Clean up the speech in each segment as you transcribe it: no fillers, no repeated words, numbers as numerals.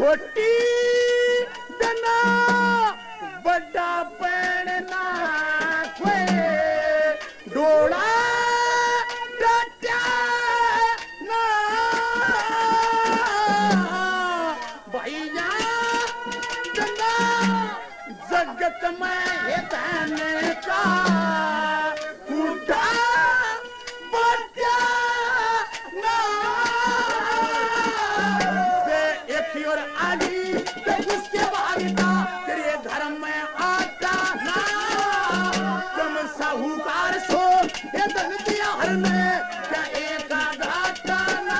छोटी डना बड़ा पड़ना कोई डोला डटा ना भैया डना जगत में है तने का उठा बटा ना और आली तो उसके बारिता तेरे धर्म में आता ना तुम साहूकार सो ये धन दिया हर में क्या एक घाटा ना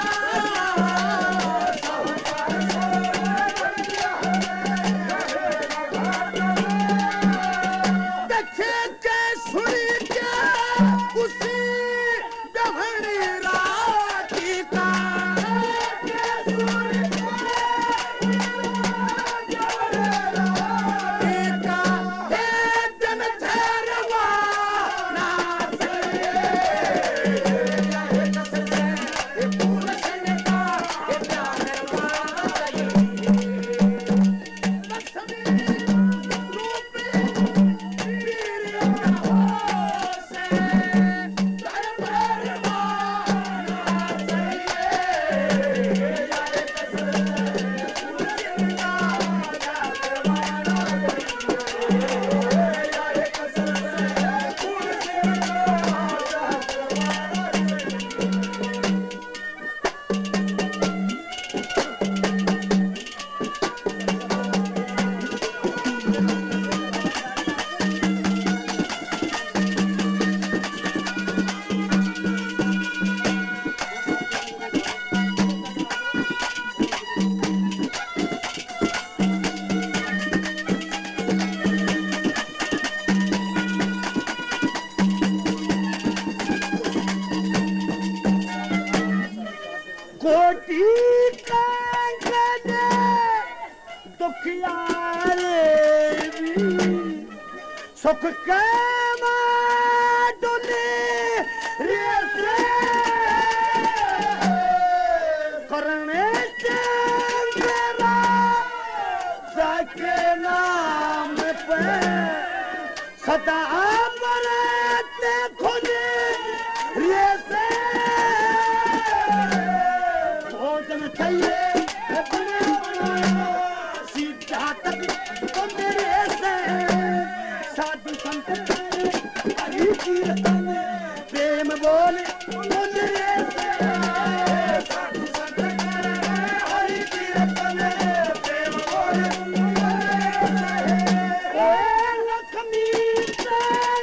साहूकार सो देखे के सुनी के उसी दहनी राती का कोटी कांगद दुखियारे सुख के माडोले रेसे करने चंद्रा जाके नाम पे सदा मरते खुदे रेसे चाहिए सीधा तक तो मेरे से साधु संत हरि कीर्तन प्रेम बोले तो मेरे से साधु संत हरि कीर्तन प्रेम बोले लक्ष्मी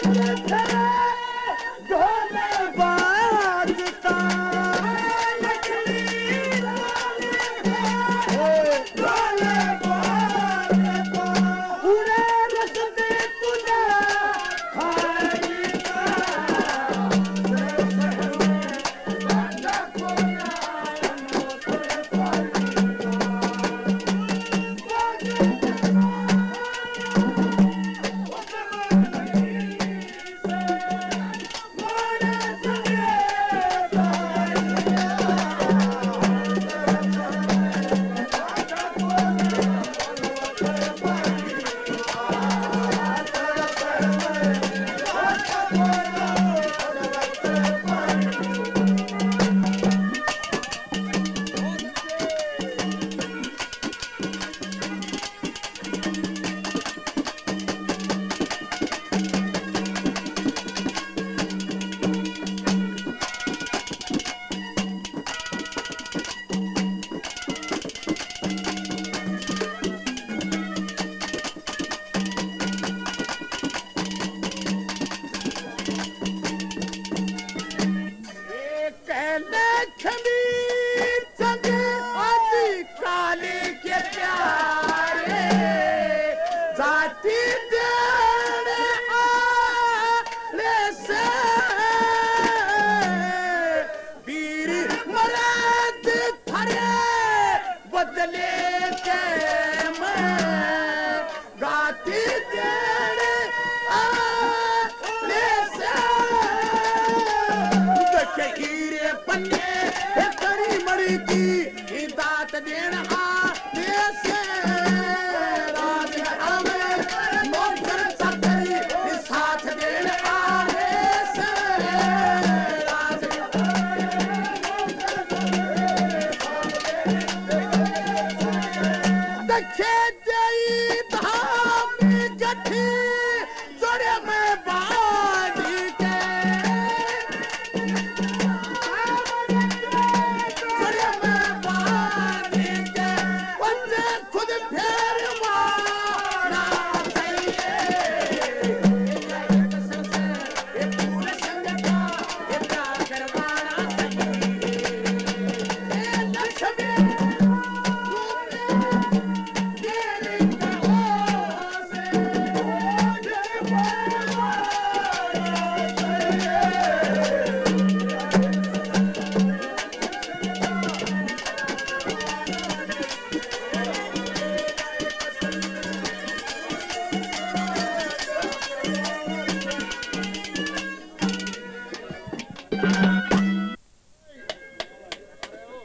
हे